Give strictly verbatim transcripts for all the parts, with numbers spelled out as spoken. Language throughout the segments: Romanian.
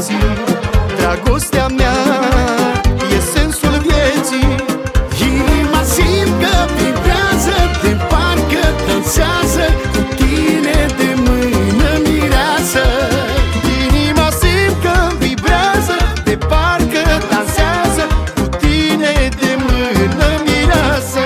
emoții. Dragostea mea e sensul vieții. Inima simt că vibrează, de parcă dansează cu tine de mână mireasă. Inima simt că vibrează, de parcă dansează cu tine de mână mireasă.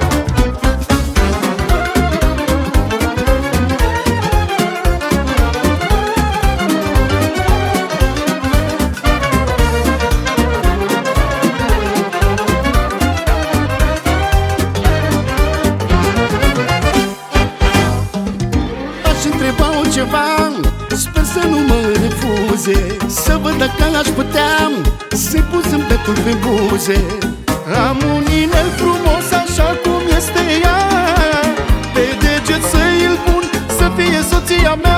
Întreba ceva, sper să nu mă refuze, să văd dacă aș putea să-i pun zâmbetul pe buze. Am un inel frumos așa cum este ea, pe deget să-i-l pun să fie soția mea.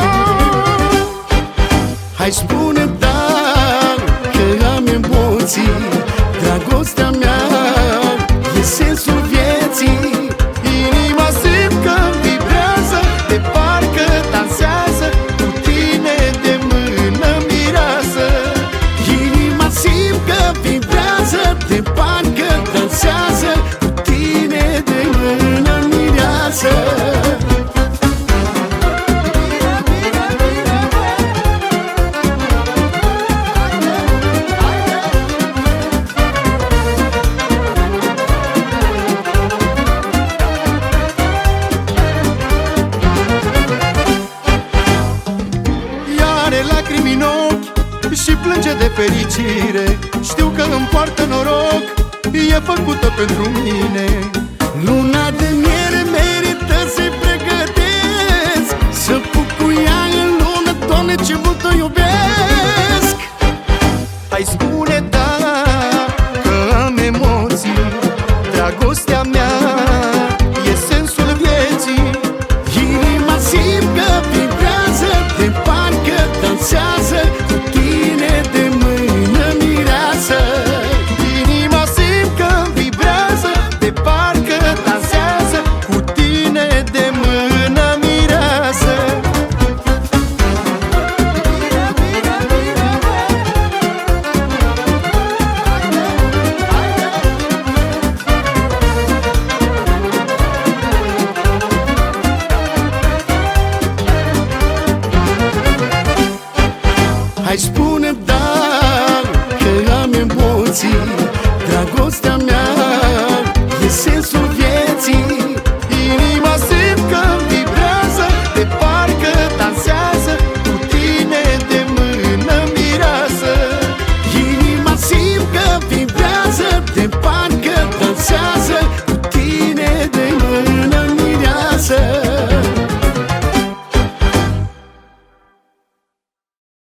Hai spune da, că am emoții. Dragostea mea e sensul vieții. Inima simt că vibrează, de parcă dansează cu tine de mână mireasă. Inima simt că vibrează, de parcă dansează cu tine de mână mireasă. Lacrimi în ochi și plânge de fericire. Știu că îmi poartă noroc, e făcută pentru mine. Luna de miere merită să-i pregătesc, să pup cu ea în lună, Doamne, ce mult o iubesc. Hai spune da, că am emoții. Dragostea mea e sensul vieții. Inima simt că vibrează, de parcă dansează cu tine de mână mireasă. Inima simt că vibrează, de parcă dansează cu tine de mână mireasă. Hai spune da, că am emoții. Dragostea mea